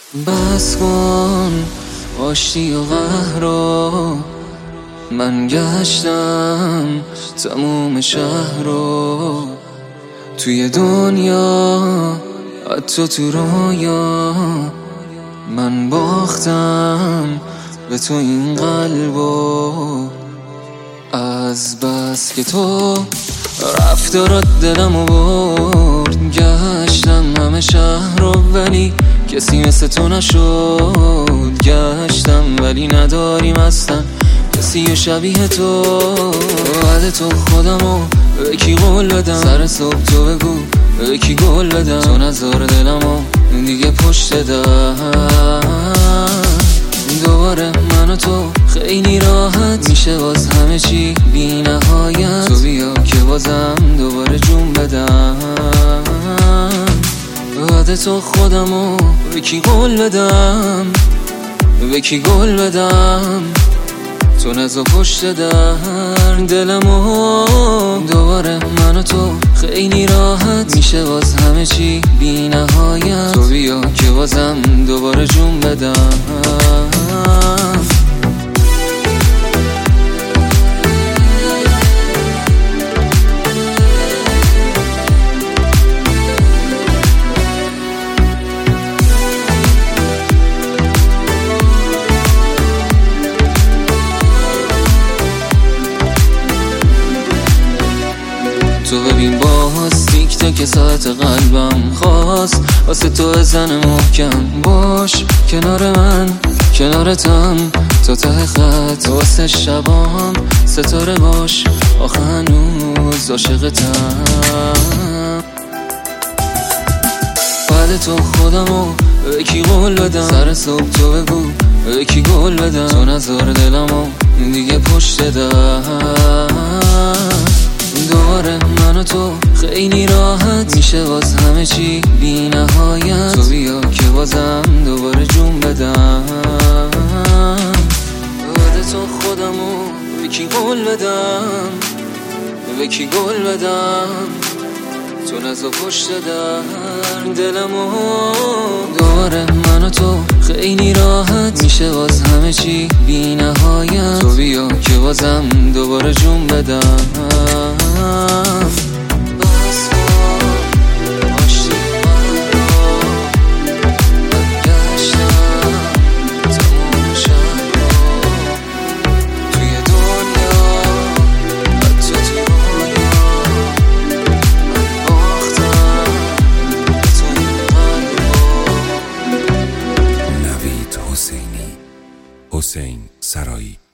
بس کن آشتی و قهر رو، من گشتم تموم شهر رو، توی دنیا حتی تو رویا، من باختم به تو این قلبو. از بس که تو رفتارات دلمو برد، گشتم همه شهر رو ولی کسی مثل تو نشد. گشتم ولی نداریم اصلا کسی شبیه تو. بعد تو خودمو به کی قول بدم، سر صبح تو بگو به کی گل بدم. تو نذار دلمو دیگه پشت در، دوباره من و تو خیلی راحت میشه باز همه چی بی نهایت. تو بیا که بازم دوباره جون بدم. بعد تو خودمو به کی قول بدم، به کی گل بدم. تو نزا پشت در دلمو، دوباره من و تو خیلی راحت میشه باز همه چی بی نهایت. تو بیا که بازم دوباره جون بدم. تو ببین باز تیک تاک ساعت قلبم خواست واسه تو زن محکم. باش کنار من کنارتم تا ته خط، واسه شبام ستاره باش آخه هنوز عاشقتم. بعد تو خودمو به کی قول بدم، سر صبح تو بگو به کی گل بدم. تو نذار دلمو دیگه پشت در، دوباره من و تو خیلی راحت میشه باز همه چی بی نهایت. تو بیا که بازم دوباره جون بدم. بعد تو خودمو به کی قول بدم، به کی گل بدم. تو نزا پشت در دلمو، دوباره من و تو خیلی راحت میشه باز همه چی بی نهایت. تو بیا که بازم دوباره جون بدم. بس کن آشتی من رو، من گشتم تموم شهر رو، توی دنیا حتی تو رویا، من باختم به تو این قلبو. نوید حسینی، حسین سرایی.